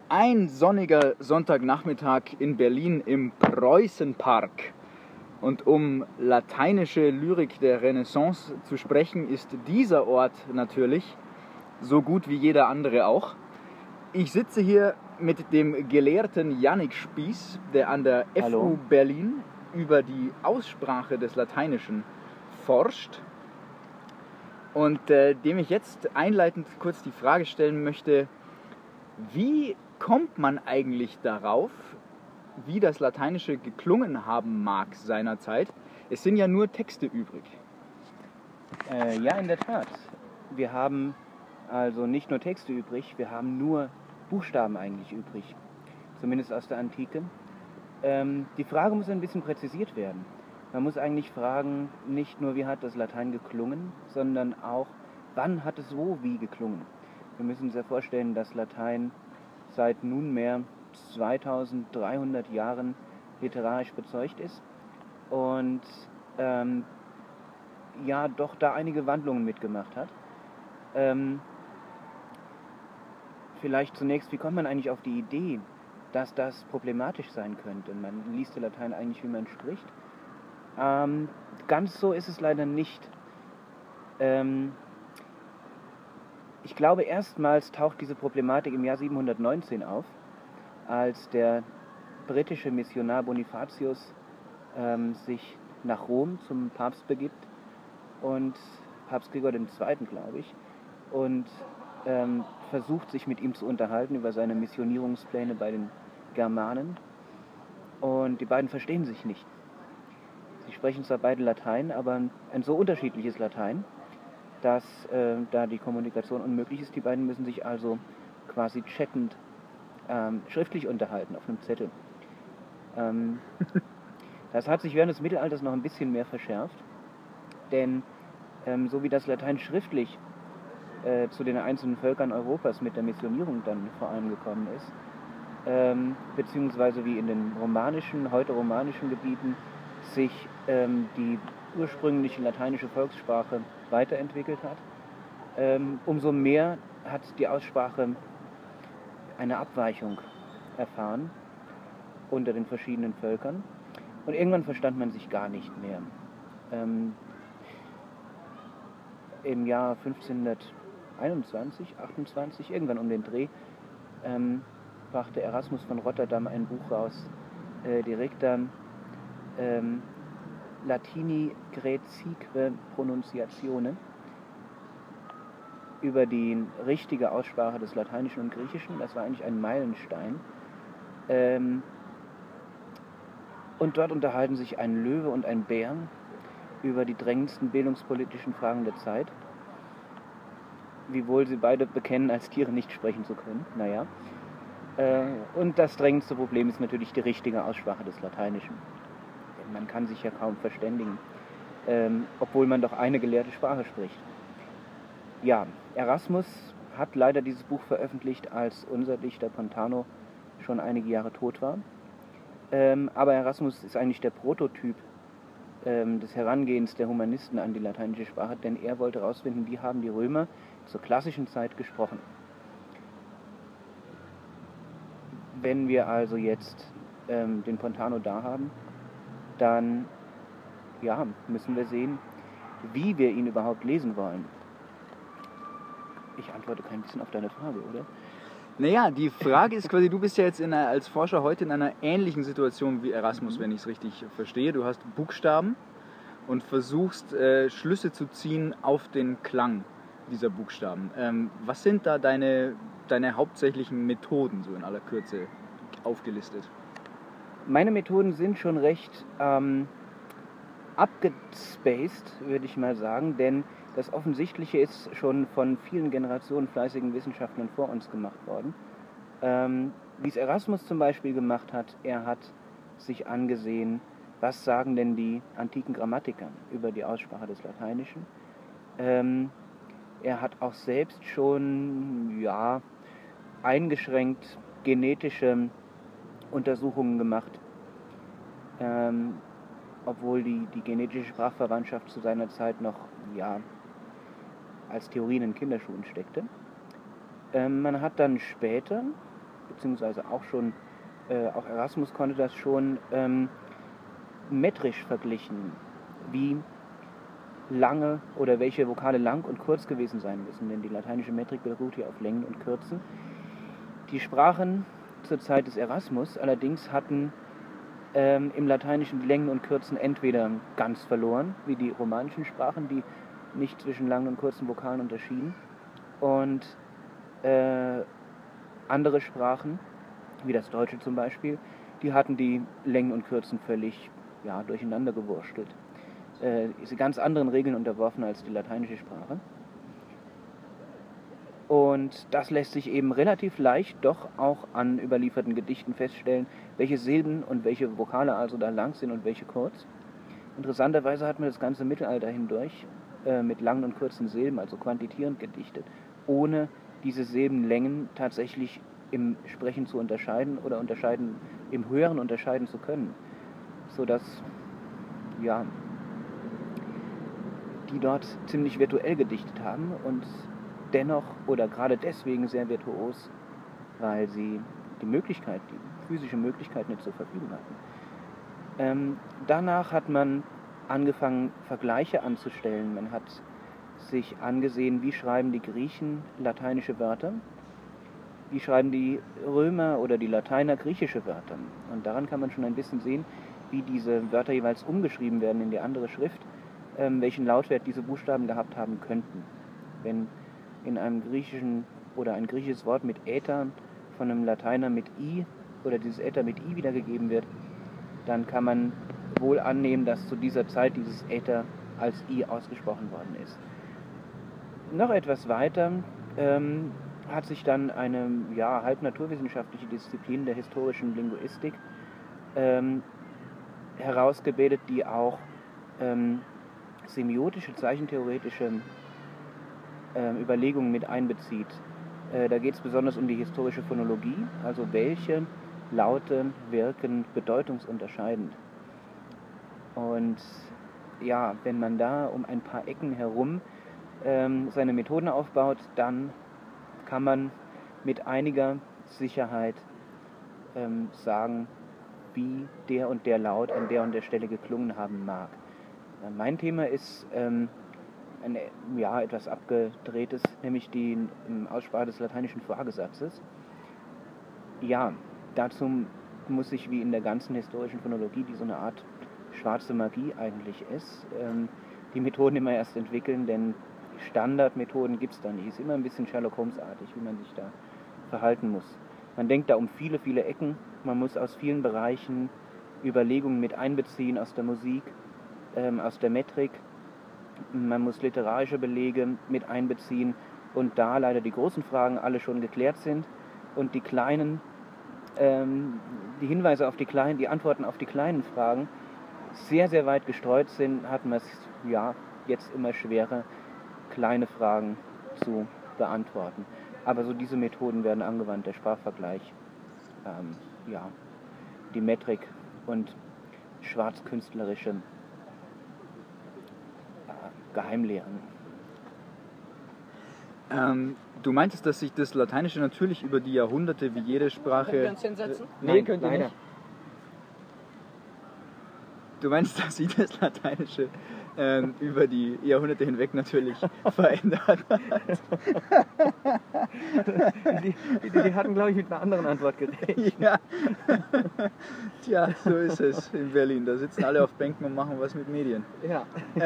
Ein sonniger Sonntagnachmittag in Berlin im Preußenpark. Und um lateinische Lyrik der Renaissance zu sprechen, ist dieser Ort natürlich so gut wie jeder andere auch. Ich sitze hier mit dem Gelehrten Yannick Spieß, der an der Hallo. FU Berlin über die Aussprache des Lateinischen forscht und dem ich jetzt einleitend kurz die Frage stellen möchte: Wie kommt man eigentlich darauf, wie das Lateinische geklungen haben mag seinerzeit? Es sind ja nur Texte übrig. Ja, in der Tat. Wir haben also nicht nur Texte übrig, wir haben nur Buchstaben eigentlich übrig. Zumindest aus der Antike. Die Frage muss ein bisschen präzisiert werden. Man muss eigentlich fragen, nicht nur wie hat das Latein geklungen, sondern auch, wann hat es wo wie geklungen. Wir müssen uns ja vorstellen, dass Latein seit nunmehr 2300 Jahren literarisch bezeugt ist und ja doch da einige Wandlungen mitgemacht hat. Vielleicht zunächst, wie kommt man eigentlich auf die Idee, dass das problematisch sein könnte? Man liest ja Latein eigentlich, wie man spricht. Ganz so ist es leider nicht. Ich glaube, erstmals taucht diese Problematik im Jahr 719 auf, als der britische Missionar Bonifatius sich nach Rom zum Papst begibt, und Papst Gregor II., glaube ich, und versucht, sich mit ihm zu unterhalten über seine Missionierungspläne bei den Germanen. Und die beiden verstehen sich nicht. Sie sprechen zwar beide Latein, aber ein so unterschiedliches Latein, dass da die Kommunikation unmöglich ist. Die beiden müssen sich also quasi chattend schriftlich unterhalten auf einem Zettel. Das hat sich während des Mittelalters noch ein bisschen mehr verschärft, denn so wie das Latein schriftlich zu den einzelnen Völkern Europas mit der Missionierung dann vor allem gekommen ist, beziehungsweise wie in den heute romanischen Gebieten sich die ursprüngliche lateinische Volkssprache weiterentwickelt hat, umso mehr hat die Aussprache eine Abweichung erfahren unter den verschiedenen Völkern, und irgendwann verstand man sich gar nicht mehr. Im Jahr 1521, 28, irgendwann um den Dreh, brachte Erasmus von Rotterdam ein Buch raus, Directa Latini Graecique Pronunciatione, über die richtige Aussprache des Lateinischen und Griechischen. Das war eigentlich ein Meilenstein. Und dort unterhalten sich ein Löwe und ein Bär über die drängendsten bildungspolitischen Fragen der Zeit, wiewohl sie beide bekennen, als Tiere nicht sprechen zu können. Naja. Und das drängendste Problem ist natürlich die richtige Aussprache des Lateinischen. Denn man kann sich ja kaum verständigen, obwohl man doch eine gelehrte Sprache spricht. Ja, Erasmus hat leider dieses Buch veröffentlicht, als unser Dichter Pontano schon einige Jahre tot war. Aber Erasmus ist eigentlich der Prototyp des Herangehens der Humanisten an die lateinische Sprache, denn er wollte herausfinden, wie haben die Römer zur klassischen Zeit gesprochen. Wenn wir also jetzt den Pontano da haben, dann ja, müssen wir sehen, wie wir ihn überhaupt lesen wollen. Ich antworte kein bisschen auf deine Frage, oder? Naja, die Frage ist quasi, du bist ja jetzt als Forscher heute in einer ähnlichen Situation wie Erasmus, wenn ich es richtig verstehe. Du hast Buchstaben und versuchst Schlüsse zu ziehen auf den Klang dieser Buchstaben. Was sind da deine hauptsächlichen Methoden, so in aller Kürze aufgelistet? Meine Methoden sind schon recht abgespaced, würde ich mal sagen, denn das Offensichtliche ist schon von vielen Generationen fleißigen Wissenschaftlern vor uns gemacht worden. Wie es Erasmus zum Beispiel gemacht hat, er hat sich angesehen, was sagen denn die antiken Grammatiker über die Aussprache des Lateinischen. Er hat auch selbst schon eingeschränkt genetische Untersuchungen gemacht, obwohl die genetische Sprachverwandtschaft zu seiner Zeit noch als Theorie in den Kinderschuhen steckte. Man hat dann später beziehungsweise auch Erasmus konnte das schon metrisch verglichen, wie lange oder welche Vokale lang und kurz gewesen sein müssen, denn die lateinische Metrik beruht hier auf Längen und Kürzen. Die Sprachen zur Zeit des Erasmus allerdings hatten im Lateinischen die Längen und Kürzen entweder ganz verloren, wie die romanischen Sprachen, die nicht zwischen langen und kurzen Vokalen unterschieden, und andere Sprachen, wie das Deutsche zum Beispiel, die hatten die Längen und Kürzen völlig durcheinander gewurstelt. Ist ganz anderen Regeln unterworfen als die lateinische Sprache. Und das lässt sich eben relativ leicht doch auch an überlieferten Gedichten feststellen, welche Silben und welche Vokale also da lang sind und welche kurz. Interessanterweise hat man das ganze Mittelalter hindurch mit langen und kurzen Silben, also quantitierend gedichtet, ohne diese Silbenlängen tatsächlich im Sprechen zu unterscheiden oder im Hören unterscheiden zu können, sodass die dort ziemlich virtuell gedichtet haben und dennoch oder gerade deswegen sehr virtuos, weil sie die physische Möglichkeit nicht zur Verfügung hatten. Danach hat man angefangen, Vergleiche anzustellen. Man hat sich angesehen, wie schreiben die Griechen lateinische Wörter, wie schreiben die Römer oder die Lateiner griechische Wörter. Und daran kann man schon ein bisschen sehen, wie diese Wörter jeweils umgeschrieben werden in die andere Schrift, welchen Lautwert diese Buchstaben gehabt haben könnten. Wenn in einem griechischen oder ein griechisches Wort mit Äther von einem Lateiner mit I oder dieses Äther mit I wiedergegeben wird, dann kann man wohl annehmen, dass zu dieser Zeit dieses Äther als I ausgesprochen worden ist. Noch etwas weiter hat sich dann eine halb naturwissenschaftliche Disziplin der historischen Linguistik herausgebildet, die auch semiotische, zeichentheoretische Überlegungen mit einbezieht. Da geht es besonders um die historische Phonologie, also welche Laute wirken bedeutungsunterscheidend. Und wenn man da um ein paar Ecken herum seine Methoden aufbaut, dann kann man mit einiger Sicherheit sagen, wie der und der Laut an der und der Stelle geklungen haben mag. Mein Thema ist etwas abgedrehtes, nämlich die Aussprache des lateinischen Vorgesatzes. Ja, dazu muss sich wie in der ganzen historischen Phonologie, die so eine Art schwarze Magie eigentlich ist, die Methoden immer erst entwickeln, denn Standardmethoden gibt es da nicht. Es ist immer ein bisschen Sherlock Holmes-artig, wie man sich da verhalten muss. Man denkt da um viele, viele Ecken, man muss aus vielen Bereichen Überlegungen mit einbeziehen, aus der Musik, aus der Metrik, man muss literarische Belege mit einbeziehen und da leider die großen Fragen alle schon geklärt sind und die kleinen, die Hinweise auf die Antworten auf die kleinen Fragen sehr, sehr weit gestreut sind, hat man es jetzt immer schwerer, kleine Fragen zu beantworten. Aber so diese Methoden werden angewandt, der Sprachvergleich, die Metrik und schwarzkünstlerische Geheimlehren. Du meintest, dass sich das Lateinische natürlich über die Jahrhunderte wie jede Sprache... Können wir uns hinsetzen? Nee, könnt ihr nicht. Du meinst, dass sich das Lateinische über die Jahrhunderte hinweg natürlich verändert hat? Die hatten, glaube ich, mit einer anderen Antwort gerechnet. Ja. Tja, so ist es in Berlin. Da sitzen alle auf Bänken und machen was mit Medien. Ja.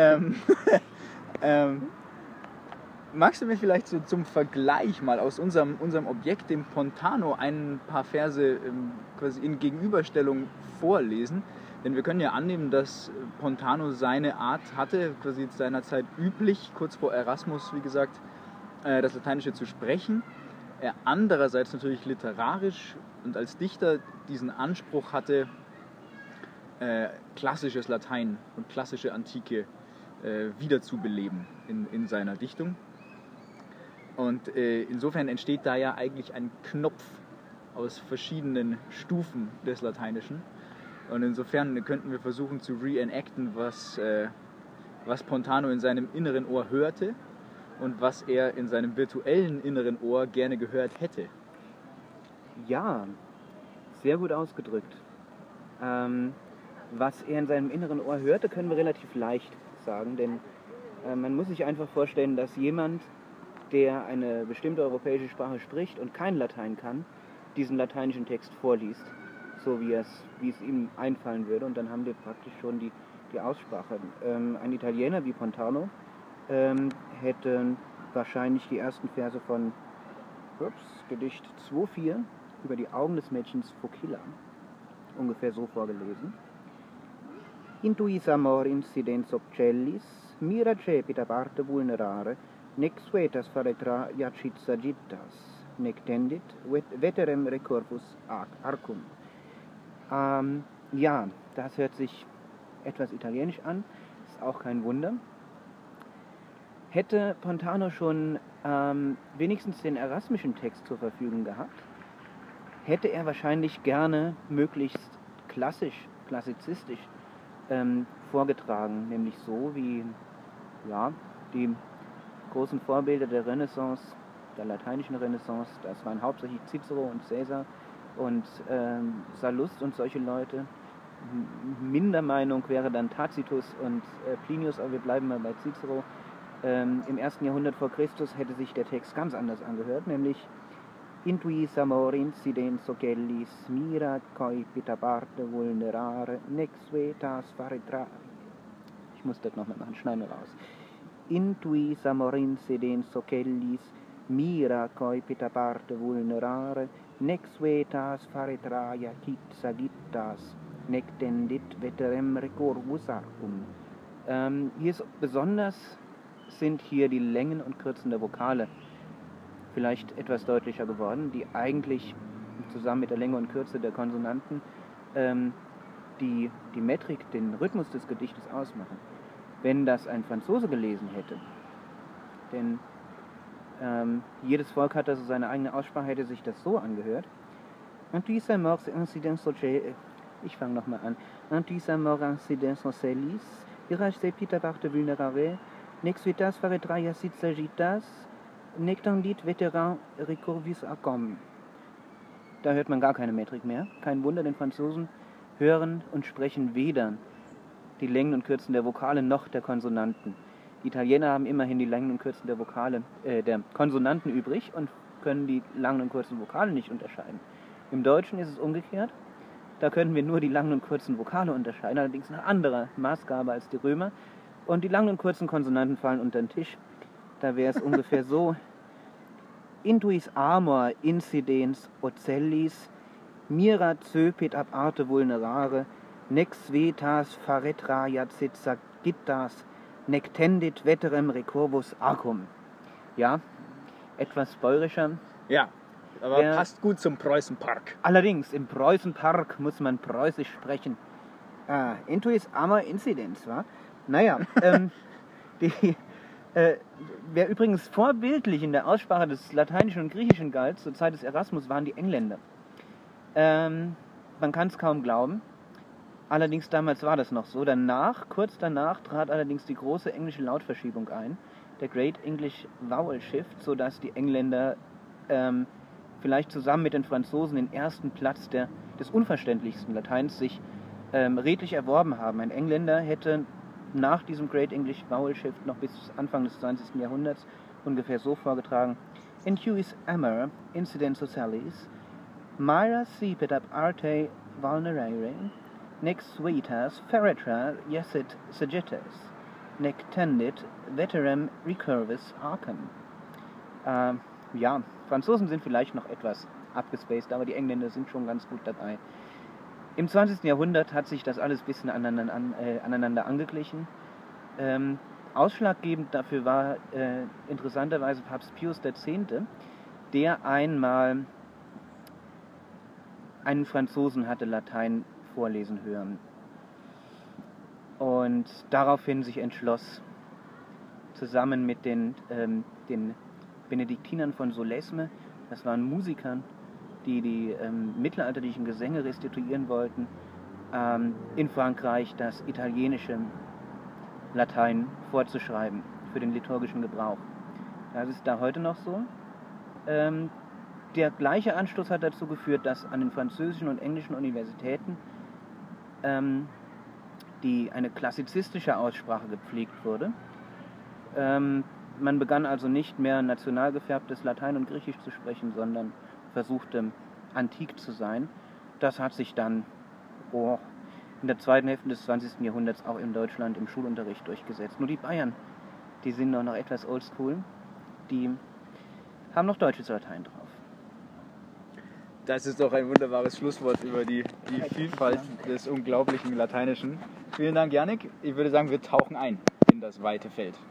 Magst du mir vielleicht so zum Vergleich mal aus unserem Objekt, dem Pontano, ein paar Verse quasi in Gegenüberstellung vorlesen? Denn wir können ja annehmen, dass Pontano seine Art hatte, quasi seinerzeit üblich, kurz vor Erasmus, wie gesagt, das Lateinische zu sprechen. Er andererseits natürlich literarisch und als Dichter diesen Anspruch hatte, klassisches Latein und klassische Antike wiederzubeleben in seiner Dichtung. Und insofern entsteht da ja eigentlich ein Knopf aus verschiedenen Stufen des Lateinischen. Und insofern könnten wir versuchen zu reenacten, was Pontano in seinem inneren Ohr hörte und was er in seinem virtuellen inneren Ohr gerne gehört hätte. Ja, sehr gut ausgedrückt. Was er in seinem inneren Ohr hörte, können wir relativ leicht sagen, denn man muss sich einfach vorstellen, dass jemand, der eine bestimmte europäische Sprache spricht und kein Latein kann, diesen lateinischen Text vorliest, so wie es ihm einfallen würde, und dann haben wir praktisch schon die Aussprache. Ein Italiener wie Pontano hätte wahrscheinlich die ersten Verse von Gedicht 2,4 über die Augen des Mädchens Focilla ungefähr so vorgelesen. Intuis amor incidens occellis, mira cepita parte vulnerare, nec suetas faretra iacit sagittas, nec tendit veterem recurvus arcum. Ja, das hört sich etwas italienisch an, ist auch kein Wunder. Hätte Pontano schon wenigstens den erasmischen Text zur Verfügung gehabt, hätte er wahrscheinlich gerne möglichst klassizistisch vorgetragen, nämlich so wie die großen Vorbilder der Renaissance, der lateinischen Renaissance, das waren hauptsächlich Cicero und Caesar und Sallust und solche Leute. Mindermeinung wäre dann Tacitus und Plinius, aber wir bleiben mal bei Cicero. Im 1. Jahrhundert vor Christus hätte sich der Text ganz anders angehört, nämlich Intuis amor incidens occellis, mira coipita parte vulnerare, nec suetas faretra. Ich muss das nochmal machen, schneiden wir raus. Intuis amor incidens occellis, mira coipita parte vulnerare, nec suetas faretraia quid sagittas, nec tendit veterem recurvus arcum. Hier ist besonders sind hier die Längen und Kürzen der Vokale vielleicht etwas deutlicher geworden, die eigentlich zusammen mit der Länge und Kürze der Konsonanten die Metrik, den Rhythmus des Gedichtes ausmachen. Wenn das ein Franzose gelesen hätte, denn jedes Volk hat also seine eigene Aussprache, hätte sich das so angehört. Ich fange nochmal an. Antisa mor incidens ocellis, irage sepita parte vulnerare, nec suetas faretraia sit sagittas, nec tendit veteran recurvis arcum. Da hört man gar keine Metrik mehr. Kein Wunder, denn Franzosen hören und sprechen weder die Längen und Kürzen der Vokale noch der Konsonanten. Die Italiener haben immerhin die Längen und Kürzen der Konsonanten übrig und können die langen und kurzen Vokale nicht unterscheiden. Im Deutschen ist es umgekehrt. Da können wir nur die langen und kurzen Vokale unterscheiden, allerdings nach anderer Maßgabe als die Römer. Und die langen und kurzen Konsonanten fallen unter den Tisch. Da wäre es ungefähr so: Intuis amor incidens ocellis, mira cepit ab arte vulnerare, nec suetas faretra iacit sagittas, nec tendit veterem recurvus arcum. Ja, etwas bäuerischer. Ja, aber passt gut zum Preußenpark. Allerdings, im Preußenpark muss man preußisch sprechen. Intuis amor incidens, wa? Naja, wer übrigens vorbildlich in der Aussprache des Lateinischen und Griechischen galt, zur Zeit des Erasmus, waren die Engländer. Man kann es kaum glauben. Allerdings damals war das noch so. Kurz danach trat allerdings die große englische Lautverschiebung ein, der Great English Vowel Shift, sodass die Engländer vielleicht zusammen mit den Franzosen den ersten Platz des unverständlichsten Lateins sich redlich erworben haben. Ein Engländer hätte nach diesem Great English Vowel Shift noch bis Anfang des 20. Jahrhunderts ungefähr so vorgetragen: Intuis amor incidens ocellis, mira cepit ab arte vulnerare, nec suetas faretra iacit sagittas, nec tendit veterem recurvus arcum. Ja, Franzosen sind vielleicht noch etwas abgespaced, aber die Engländer sind schon ganz gut dabei. Im 20. Jahrhundert hat sich das alles ein bisschen aneinander angeglichen. Ausschlaggebend dafür war interessanterweise Papst Pius X., der einmal einen Franzosen hatte Latein vorlesen hören und daraufhin sich entschloss, zusammen mit den Benediktinern von Solesme, das waren Musiker, die mittelalterlichen Gesänge restituieren wollten, in Frankreich das italienische Latein vorzuschreiben für den liturgischen Gebrauch. Das ist da heute noch so. der gleiche Anstoß hat dazu geführt, dass an den französischen und englischen Universitäten eine klassizistische Aussprache gepflegt wurde. Man begann also nicht mehr national gefärbtes Latein und Griechisch zu sprechen, sondern versuchte antik zu sein. Das hat sich dann in der zweiten Hälfte des 20. Jahrhunderts auch in Deutschland im Schulunterricht durchgesetzt. Nur die Bayern, die sind noch etwas oldschool, die haben noch deutsches Latein drauf. Das ist doch ein wunderbares Schlusswort über die Vielfalt des unglaublichen Lateinischen. Vielen Dank, Jannik. Ich würde sagen, wir tauchen ein in das weite Feld.